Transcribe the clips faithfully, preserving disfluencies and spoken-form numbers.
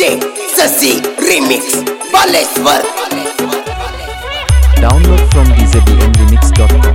DJ Shashi remix Baleshwar. Download from d j b m remix dot com.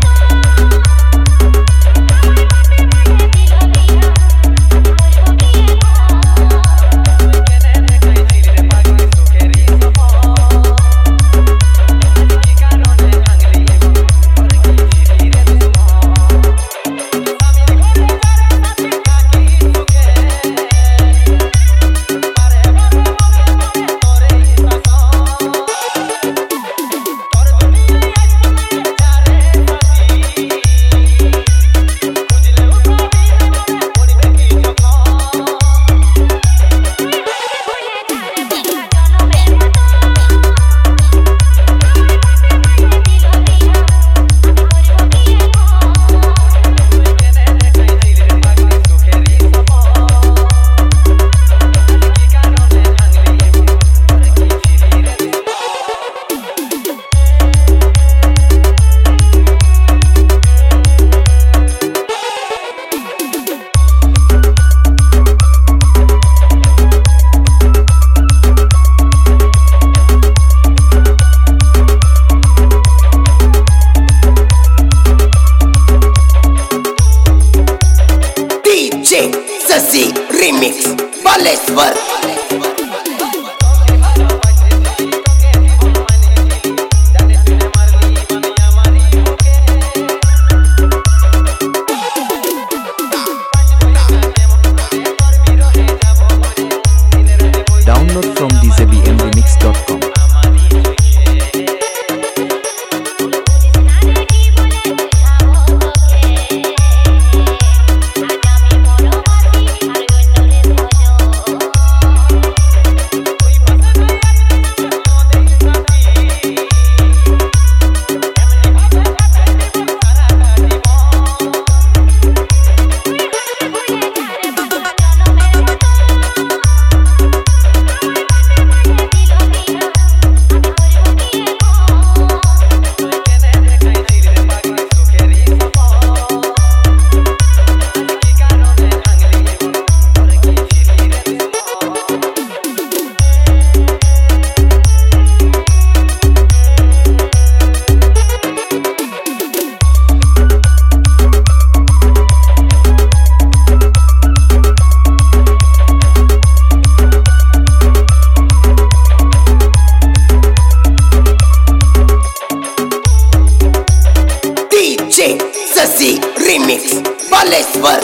Shashi remix Baleshwar. Download from d j b m remix dot com. Shashi remix Baleshwar.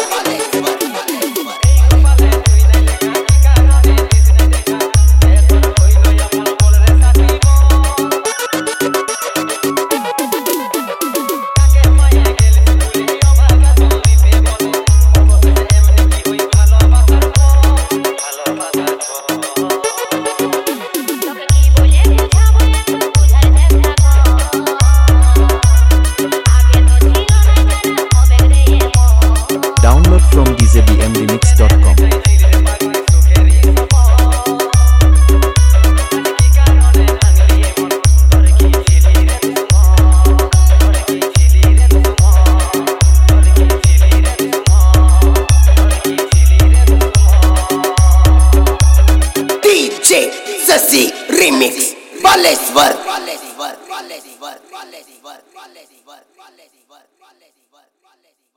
From d j b m remix dot com. DJ Shashi remix Baleshwar. Baleshwar Baleshwar Baleshwar Baleshwar Baleshwar Baleshwar Baleshwar.